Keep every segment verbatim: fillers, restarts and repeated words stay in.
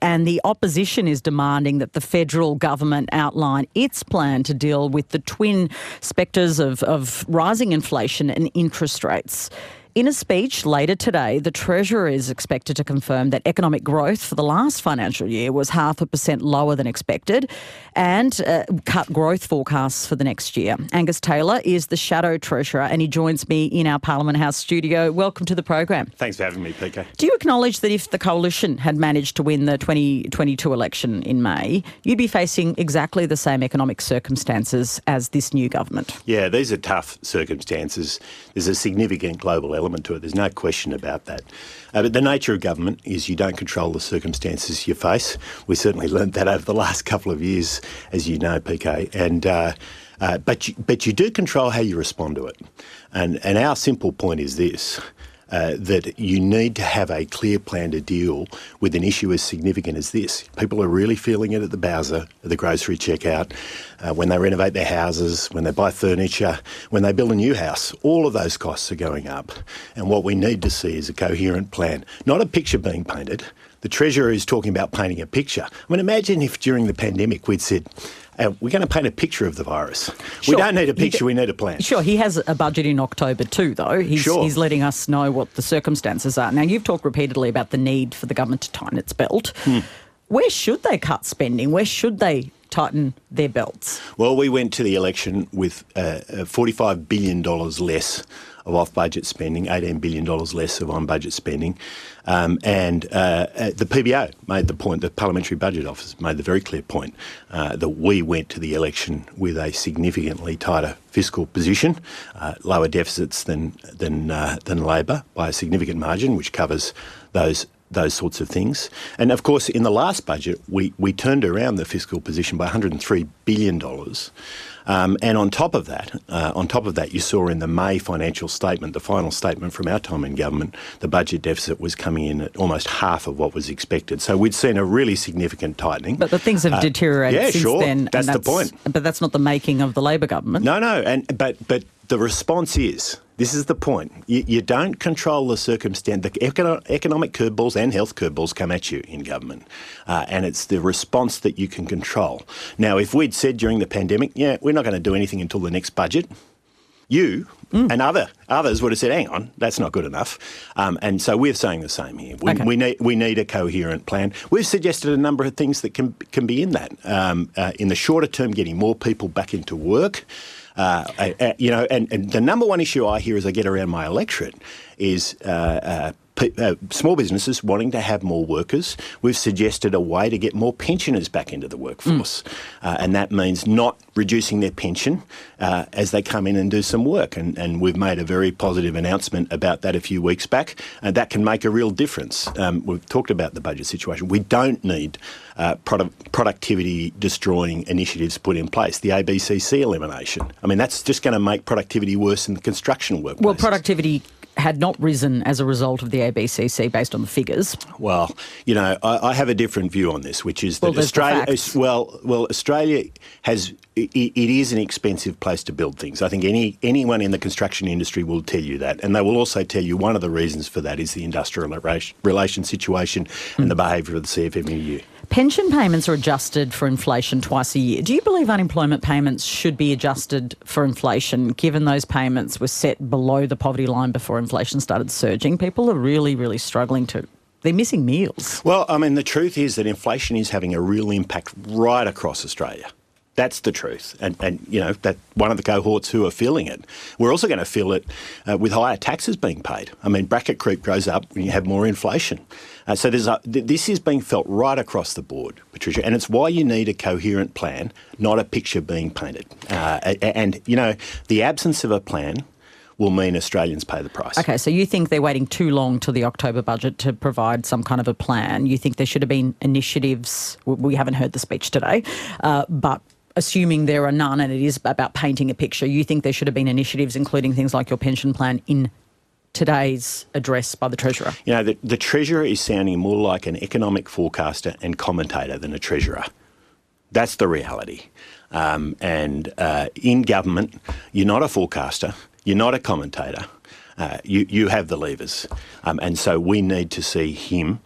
and the opposition is demanding that the federal government outline its plan to deal with the twin spectres of, of rising inflation and interest rates. In a speech later today, the Treasurer is expected to confirm that economic growth for the last financial year was half a percent lower than expected and uh, cut growth forecasts for the next year. Angus Taylor is the Shadow Treasurer and he joins me in our Parliament House studio. Welcome to the program. Thanks for having me, P K. Do you acknowledge that if the Coalition had managed to win the twenty twenty-two election in May, you'd be facing exactly the same economic circumstances as this new government? Yeah, these are tough circumstances. There's a significant global element to it. There's no question about that. Uh, but the nature of government is you don't control the circumstances you face. We certainly learned that over the last couple of years, as you know, P K. And uh, uh, but you, but you do control how you respond to it. And and our simple point is this. Uh, that you need to have a clear plan to deal with an issue as significant as this. People are really feeling it at the Bowser, at the grocery checkout, uh, when they renovate their houses, when they buy furniture, when they build a new house. All of those costs are going up. And what we need to see is a coherent plan, not a picture being painted. The Treasurer is talking about painting a picture. I mean, imagine if during the pandemic we'd said, Uh, we're going to paint a picture of the virus. Sure. We don't need a picture, we need a plan. Sure, he has a budget in October too, though. He's, sure. he's letting us know what the circumstances are. Now, you've talked repeatedly about the need for the government to tighten its belt. Hmm. Where should they cut spending? Where should they tighten their belts? Well, we went to the election with uh, forty-five billion dollars less of off-budget spending, eighteen billion dollars less of on-budget spending. Um, and uh, the P B O made the point, the Parliamentary Budget Office made the very clear point uh, that we went to the election with a significantly tighter fiscal position, uh, lower deficits than than uh, than Labor by a significant margin, which covers those those sorts of things. And of course, in the last budget, we, we turned around the fiscal position by one hundred three billion dollars. Um, and on top of that, uh, on top of that, you saw in the May financial statement, the final statement from our time in government, the budget deficit was coming in at almost half of what was expected. So we'd seen a really significant tightening. But the things have uh, deteriorated yeah, since sure. then. That's, that's the point. But that's not the making of the Labor government. No, no. And but but the response is, this is the point. You, you don't control the circumstance. The econo- economic curveballs and health curveballs come at you in government. Uh, and it's the response that you can control. Now, if we'd said during the pandemic, yeah, we're not going to do anything until the next budget, you mm. and other others would have said, hang on, that's not good enough. Um, and so we're saying the same here. We, okay. we, need, we need a coherent plan. We've suggested a number of things that can, can be in that. Um, uh, in the shorter term, getting more people back into work. Uh, uh, you know, and, and the number one issue I hear as I get around my electorate is uh, uh, p- uh, small businesses wanting to have more workers. We've suggested a way to get more pensioners back into the workforce, mm. uh, and that means not reducing their pension uh, as they come in and do some work. And, and we've made a very positive announcement about that a few weeks back, and that can make a real difference. Um, we've talked about the budget situation. We don't need uh, produ- productivity-destroying initiatives put in place. The A B C C elimination. I mean, that's just going to make productivity worse in the construction workplace. Well, productivity had not risen as a result of the A B C C based on the figures. Well, you know, I, I have a different view on this, which is that well, Australia. Is, well, well, Australia has. It, it is an expensive place to build things. I think any anyone in the construction industry will tell you that, and they will also tell you one of the reasons for that is the industrial relations situation and mm. the behaviour of the C F M E U. Pension payments are adjusted for inflation twice a year. Do you believe unemployment payments should be adjusted for inflation, given those payments were set below the poverty line before inflation started surging? People are really, really struggling to... They're missing meals. Well, I mean, the truth is that inflation is having a real impact right across Australia. That's the truth. And, and, you know, that one of the cohorts who are feeling it. We're also going to feel it uh, with higher taxes being paid. I mean, bracket creep goes up when you have more inflation. Uh, so there's a, th- this is being felt right across the board, Patricia, and it's why you need a coherent plan, not a picture being painted. Uh, and, you know, the absence of a plan will mean Australians pay the price. Okay, so you think they're waiting too long till the October budget to provide some kind of a plan. You think there should have been initiatives. We haven't heard the speech today, uh, but assuming there are none and it is about painting a picture, you think there should have been initiatives, including things like your pension plan, in today's address by the Treasurer? You know, the, the Treasurer is sounding more like an economic forecaster and commentator than a Treasurer. That's the reality. Um, and uh, in government, you're not a forecaster, you're not a commentator, uh, you, you have the levers. Um, and so we need to see him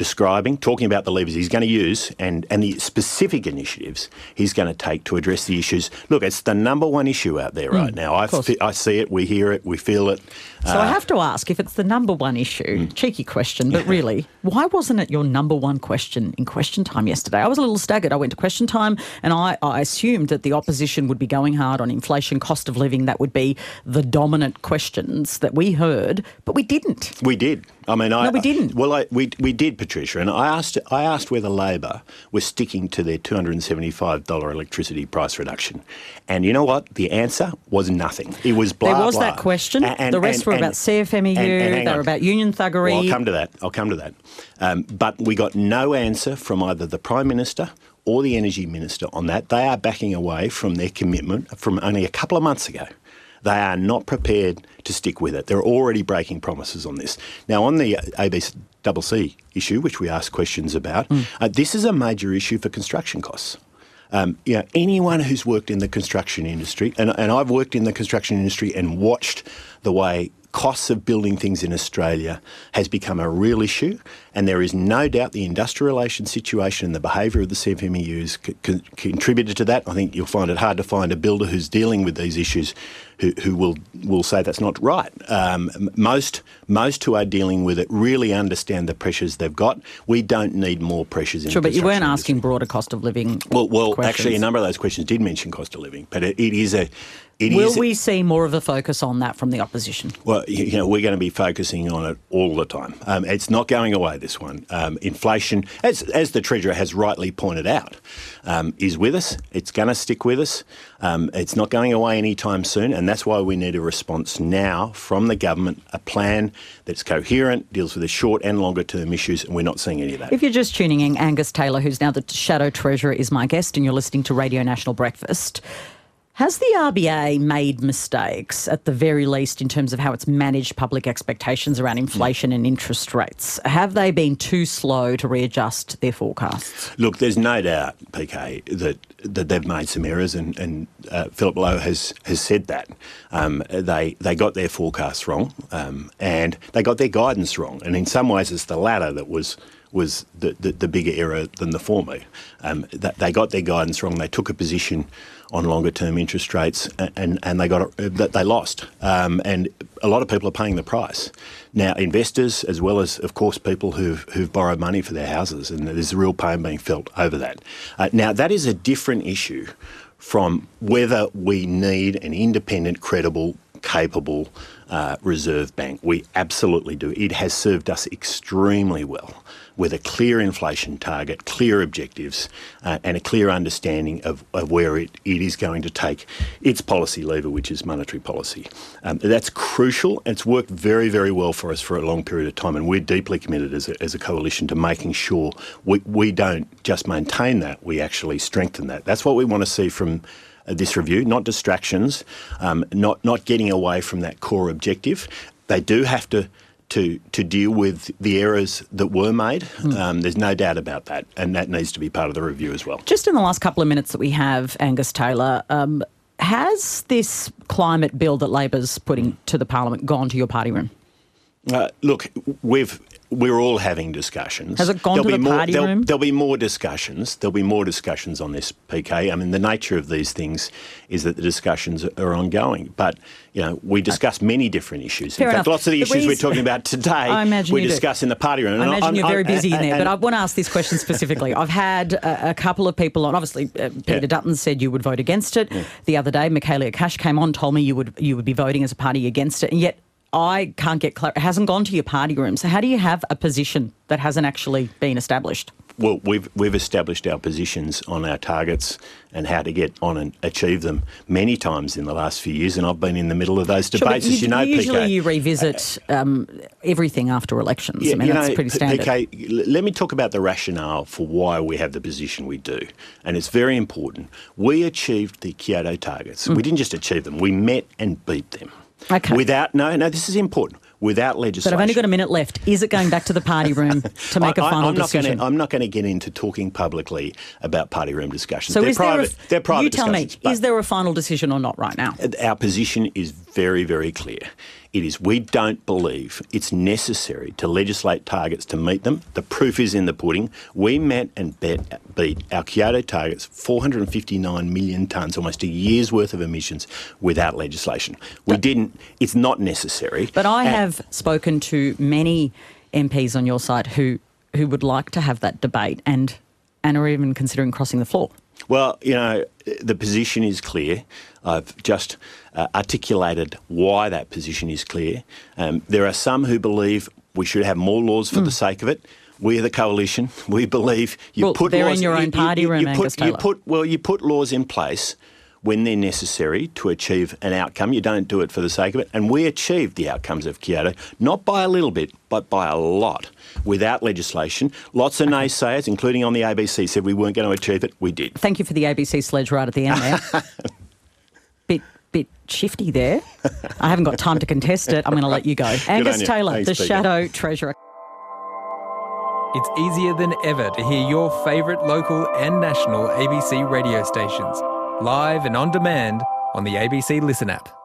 describing, talking about the levers he's going to use and, and the specific initiatives he's going to take to address the issues. Look, it's the number one issue out there right mm, now. I, f- I see it, we hear it, we feel it. So uh, I have to ask, if it's the number one issue, mm. cheeky question, but really, why wasn't it your number one question in Question Time yesterday? I was a little staggered. I went to Question Time and I, I assumed that the opposition would be going hard on inflation, cost of living. That would be the dominant questions that we heard, but we didn't. We did. I mean, I, no, we didn't. Well, I, we we did, Patricia, and I asked I asked whether Labor was sticking to their two hundred seventy-five dollars electricity price reduction, and you know what? The answer was nothing. It was blah blah. There was blah. that question. And, and, the rest and, were and, about C F M E U. And, and they were about union thuggery. Well, I'll come to that. I'll come to that. Um, but we got no answer from either the Prime Minister or the Energy Minister on that. They are backing away from their commitment from only a couple of months ago. They are not prepared to stick with it. They're already breaking promises on this. Now, on the A B C C issue, which we asked questions about, mm. uh, this is a major issue for construction costs. Um, you know, anyone who's worked in the construction industry, and, and I've worked in the construction industry and watched the way costs of building things in Australia has become a real issue, and there is no doubt the industrial relations situation and the behaviour of the C F M E Us c- c- contributed to that. I think you'll find it hard to find a builder who's dealing with these issues who, who will will say that's not right. Um, most most who are dealing with it really understand the pressures they've got. We don't need more pressures in sure, the construction Sure, but you weren't industry. asking broader cost of living Well, well questions. Actually, a number of those questions did mention cost of living, but it, it is a... It Will is, we see more of a focus on that from the opposition? Well, you know, we're going to be focusing on it all the time. Um, it's not going away, this one. Um, inflation, as as the Treasurer has rightly pointed out, um, is with us. It's going to stick with us. Um, it's not going away anytime soon, and that's why we need a response now from the government, a plan that's coherent, deals with the short and longer term issues, and we're not seeing any of that. If you're just tuning in, Angus Taylor, who's now the Shadow Treasurer, is my guest, and you're listening to Radio National Breakfast. Has the R B A made mistakes, at the very least, in terms of how it's managed public expectations around inflation mm. and interest rates? Have they been too slow to readjust their forecasts? Look, there's no doubt, P K, that that they've made some errors, and, and uh, Philip Lowe has, has said that. Um, they they got their forecasts wrong, um, and they got their guidance wrong. And in some ways, it's the latter that was was the, the, the bigger error than the former. Um, that they got their guidance wrong. They took a position on longer term interest rates, and, and they got that they lost. Um, and a lot of people are paying the price. Now, investors, as well as, of course, people who've, who've borrowed money for their houses, and there's a real pain being felt over that. Uh, now, that is a different issue from whether we need an independent, credible, capable uh, Reserve Bank. We absolutely do. It has served us extremely well, with a clear inflation target, clear objectives, uh, and a clear understanding of, of where it, it is going to take its policy lever, which is monetary policy. Um, that's crucial. It's worked very, very well for us for a long period of time, and we're deeply committed as a, as a coalition to making sure we, we don't just maintain that, we actually strengthen that. That's what we want to see from uh, this review, not distractions, um, not, not getting away from that core objective. They do have to To, to deal with the errors that were made. Mm. Um, there's no doubt about that, and that needs to be part of the review as well. Just in the last couple of minutes that we have, Angus Taylor, um, has this climate bill that Labor's putting to the Parliament gone to your party room? Uh, look, we've... We're all having discussions. Has it gone there'll to the more, party there'll, room? There'll be more discussions. There'll be more discussions on this, P K. I mean, the nature of these things is that the discussions are ongoing. But, you know, we discuss many different issues. Fair in fact, enough. lots of the But issues we- we're talking about today, I imagine we you do. discuss in the party room. I And imagine I'm- you're very I'm- busy in and- there, and- but I want to ask this question specifically. I've had a, a couple of people on. Obviously, uh, Peter Yeah. Dutton said you would vote against it. Yeah. The other day, Michaelia Cash came on, told me you would you would be voting as a party against it, and yet I can't get clar- it hasn't gone to your party room. So how do you have a position that hasn't actually been established? Well, we've we've established our positions on our targets and how to get on and achieve them many times in the last few years, and I've been in the middle of those Sure, but debates, as you know, usually P K. you revisit um, everything after elections. Yeah, I mean, you that's know, pretty standard. P K, l- let me talk about the rationale for why we have the position we do, and it's very important. We achieved the Kyoto targets. Mm. We didn't just achieve them; we met and beat them. Okay. Without no, no, this is important. Without legislation. But I've only got a minute left. Is it going back to the party room to make I, a final I'm not decision? Gonna, I'm not going to get into talking publicly about party room discussions. So they're is private. there a, they're private you tell me, discussions, is there a final decision or not right now? Our position is very, very clear. It is we don't believe it's necessary to legislate targets to meet them. The proof is in the pudding. We met and bet, beat our Kyoto targets, four hundred fifty-nine million tonnes, almost a year's worth of emissions, without legislation. We didn't. It's not necessary. But I and have spoken to many M Ps on your side who, who would like to have that debate and, and are even considering crossing the floor. Well, you know, the position is clear. I've just uh, articulated why that position is clear. Um, there are some who believe we should have more laws for mm. the sake of it. We are the coalition. We believe you well, put they're laws... in your you, own party you, you, room, you Angus put, you Taylor. put, Well, you put laws in place when they're necessary to achieve an outcome. You don't do it for the sake of it. And we achieved the outcomes of Kyoto, not by a little bit, but by a lot, without legislation. Lots of okay. naysayers, including on the A B C, said we weren't going to achieve it. We did. Thank you for the A B C sledge right at the end there. bit bit shifty there. I haven't got time to contest it. I'm going to let you go. Angus you. Taylor, Thanks, the Peter. Shadow Treasurer. It's easier than ever to hear your favourite local and national A B C radio stations, live and on demand on the A B C Listen app.